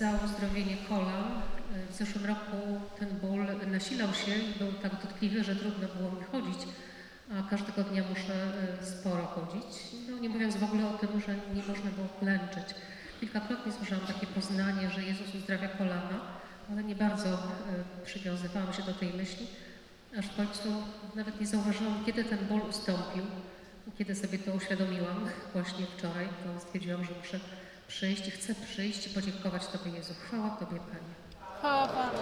za uzdrowienie kolan. W zeszłym roku ten ból nasilał się i był tak dotkliwy, że trudno było mi chodzić, a każdego dnia muszę sporo chodzić. No, nie mówiąc w ogóle o tym, że nie można było klęczeć. Kilkakrotnie słyszałam takie poznanie, że Jezus uzdrawia kolana, ale nie bardzo przywiązywałam się do tej myśli, aż w końcu nawet nie zauważyłam, kiedy ten ból ustąpił. I kiedy sobie to uświadomiłam właśnie wczoraj, to stwierdziłam, że muszę przyjść i chcę przyjść i podziękować Tobie, Jezu. Chwała Tobie, Panie. Chwała Panu.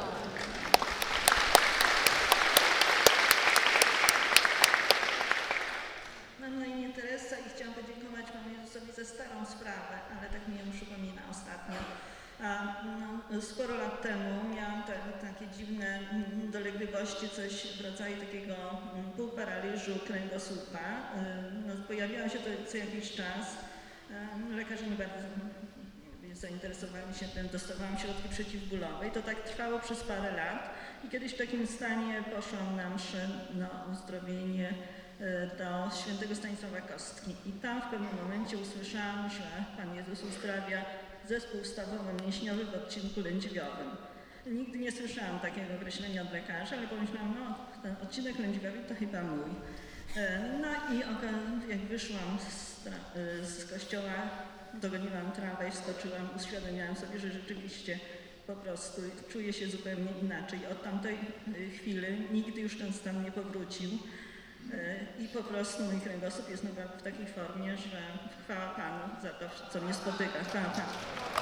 Mam na imię Teresa i chciałam podziękować Panu Jezusowi za starą sprawę, ale tak mi ją przypomina ostatnio. Sporo lat temu miałam takie dziwne dolegliwości, coś w rodzaju takiego półparaliżu kręgosłupa. Pojawiało się to co jakiś czas. Lekarze nie bardzo zainteresowali się tym, dostawałam środki przeciwbólowe i to tak trwało przez parę lat. I kiedyś w takim stanie poszłam na mszę na uzdrowienie do świętego Stanisława Kostki. I tam w pewnym momencie usłyszałam, że Pan Jezus uzdrawia zespół stawowo-mięśniowy w odcinku lędźwiowym. Nigdy nie słyszałam takiego określenia od lekarza, ale pomyślałam, no ten odcinek lędźwiowy to chyba mój. No i jak wyszłam z kościoła, dogoniłam tramwaj, wskoczyłam, uświadomiłam sobie, że rzeczywiście po prostu czuję się zupełnie inaczej. Od tamtej chwili nigdy już ten stan nie powrócił. I po prostu mój kręgosłup jest w takiej formie, że chwała Panu za to, co mnie spotyka. Chwała Panu.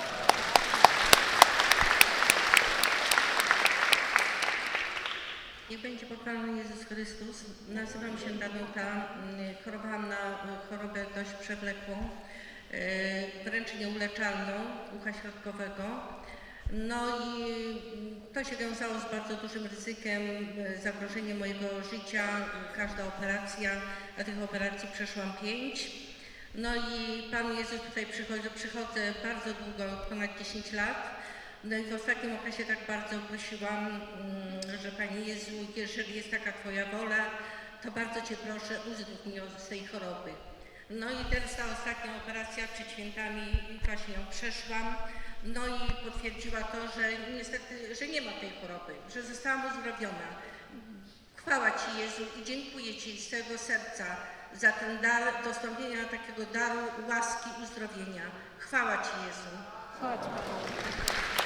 Niech będzie pochwalony Jezus Chrystus. Nazywam się Danuta. Chorowałam na chorobę dość przewlekłą, wręcz nieuleczalną ucha środkowego. No i to się wiązało z bardzo dużym ryzykiem, zagrożeniem mojego życia, każda operacja, a tych operacji przeszłam 5. No i Pan Jezus tutaj przychodzę bardzo długo, ponad 10 lat. No i w ostatnim okresie tak bardzo prosiłam, że Panie Jezu, jeżeli jest taka Twoja wola, to bardzo Cię proszę, uzdrów mnie z tej choroby. No i teraz ta ostatnia operacja przed świętami, właśnie ją przeszłam. No i potwierdziła to, że niestety, że nie ma tej choroby, że zostałam uzdrowiona. Chwała Ci, Jezu, i dziękuję Ci z całego serca za ten dar dostąpienia takiego daru łaski uzdrowienia. Chwała Ci, Jezu. Chwała Ci, Panu.